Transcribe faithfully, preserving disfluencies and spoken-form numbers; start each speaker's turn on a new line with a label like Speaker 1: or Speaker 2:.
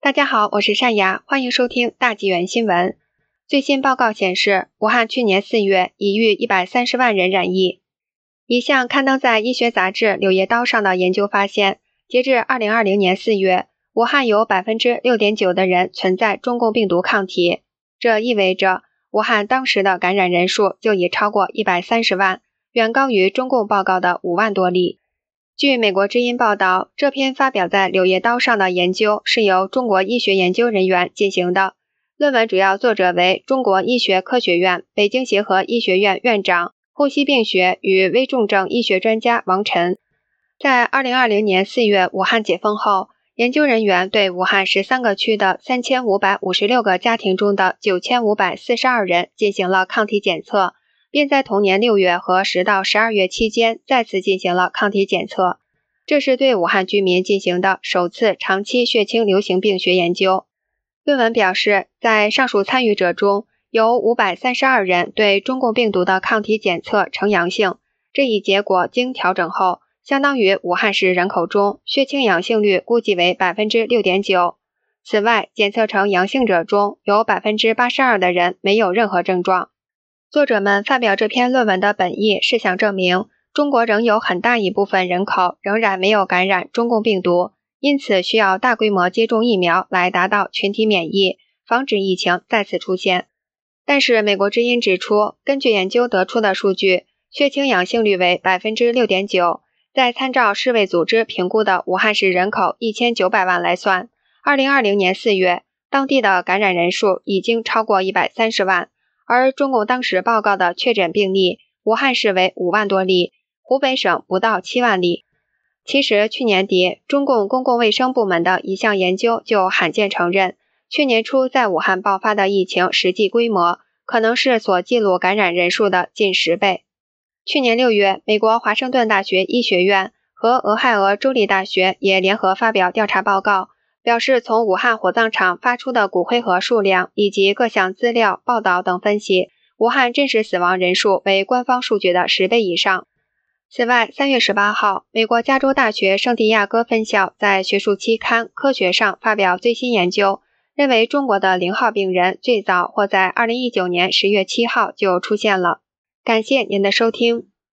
Speaker 1: 大家好，我是单雅，欢迎收听大纪元新闻。最新报告显示，武汉去年四月已逾一百三十万人染疫。一项刊登在医学杂志《柳叶刀》上的研究发现，截至二零二零年四月，武汉有 百分之六点九 的人存在中共病毒抗体，这意味着武汉当时的感染人数就已超过一百三十万，远高于中共报告的五万多例。据美国之音报道，这篇发表在《柳叶刀》上的研究是由中国医学研究人员进行的，论文主要作者为中国医学科学院北京协和医学院院长、呼吸病学与危重症医学专家王晨。在二零二零年四月武汉解封后，研究人员对武汉十三个区的三千五百五十六个家庭中的九千五百四十二人进行了抗体检测，并在同年六月和十到十二月期间再次进行了抗体检测。这是对武汉居民进行的首次长期血清流行病学研究。论文表示，在上述参与者中，有五百三十二人对中共病毒的抗体检测呈阳性，这一结果经调整后，相当于武汉市人口中血清阳性率估计为 百分之六点九。此外，检测呈阳性者中有 百分之八十二 的人没有任何症状。作者们发表这篇论文的本意是想证明，中国仍有很大一部分人口仍然没有感染中共病毒，因此需要大规模接种疫苗来达到群体免疫，防止疫情再次出现。但是美国之音指出，根据研究得出的数据，血清阳性率为 百分之六点九， 再参照世卫组织评估的武汉市人口一千九百万来算，二零二零年四月，当地的感染人数已经超过一百三十万。而中共当时报告的确诊病例，武汉市为五万多例，湖北省不到七万例。其实去年底，中共公共卫生部门的一项研究就罕见承认，去年初在武汉爆发的疫情实际规模可能是所记录感染人数的近十倍。去年六月，美国华盛顿大学医学院和俄亥俄州立大学也联合发表调查报告，表示从武汉火葬场发出的骨灰盒数量以及各项资料、报道等分析，武汉真实死亡人数为官方数据的十倍以上。此外，三月十八号，美国加州大学圣地亚哥分校在学术期刊《科学》上发表最新研究，认为中国的零号病人最早或在二零一九年十月七号就出现了。感谢您的收听。